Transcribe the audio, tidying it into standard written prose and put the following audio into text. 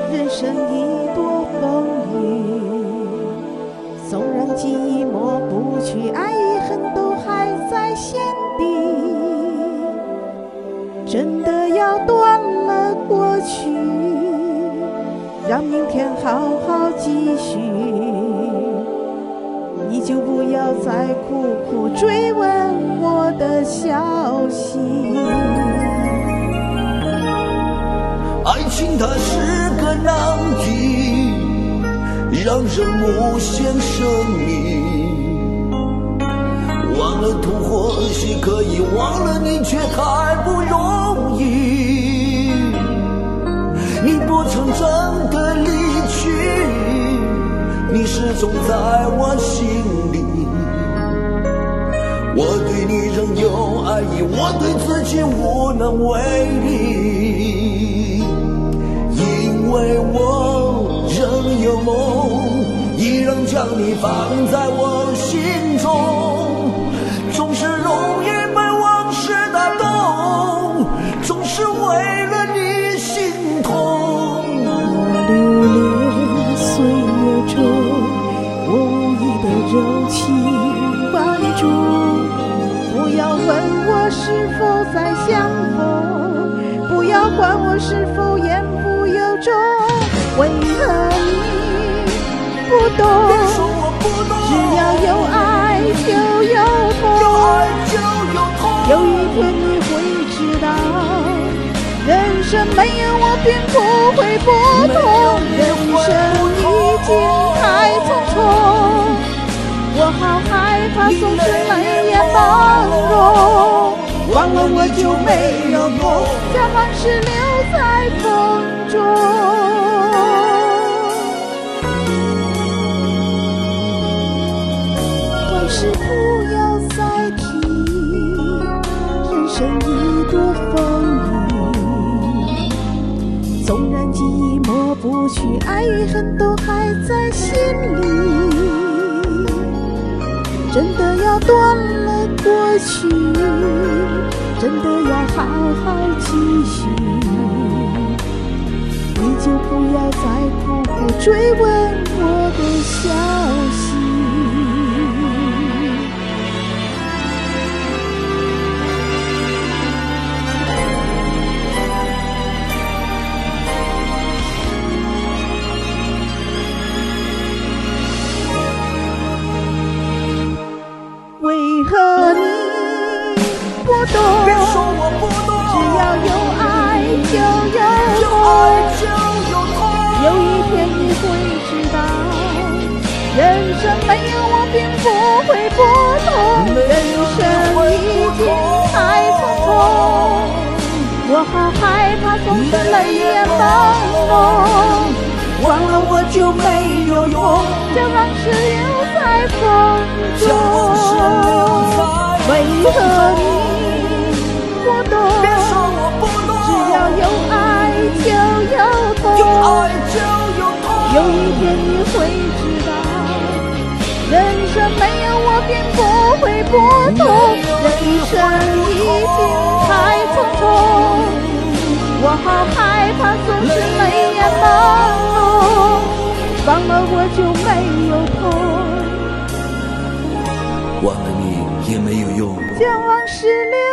人生一多风雨，纵然寂寞不去，爱与恨都还在心底。真的要断了过去，让明天好好继续。你就不要再苦苦追问我的消息。 爱情它是个难题，让人无限生命。忘了痛或许可以，忘了你却太不容易。你不曾真的离去，你始终在我心里。我对你仍有爱意，我对自己无能为力，因为我仍有梦，依然将你放在我心中。总是容易被往事打动，总是为了你心痛。 我留恋岁月中我无意的柔情万种，不要问我是否再相逢，不要管我是否言不由衷。为何你不懂？只要有爱就有痛，有一天你会知道，人生没有我便不会不同。人生已经太匆匆，我好害怕总是泪眼朦胧。忘了我就没有梦，将往事留在风中。往事不要再提，人生已多风雨。纵然寂寞不去，爱与恨都还在心里。真的要断了过去，真的要好好继续。你就不要再苦苦追问我的消息。为何你不懂？ 别说我不懂， 只要有爱就有痛。有一天你会知道，人生没有我并不会不同。人生已经太匆匆，我好害怕总是泪眼朦胧。忘了我就没有用，将往事留在风中。为何你不懂？只要有爱就有痛。有一天你会知道，人生没有我便不会不同。人生已经太匆匆，我好害怕总是泪眼朦胧。忘了我就没有痛， 忘了你也没有用， 将往事留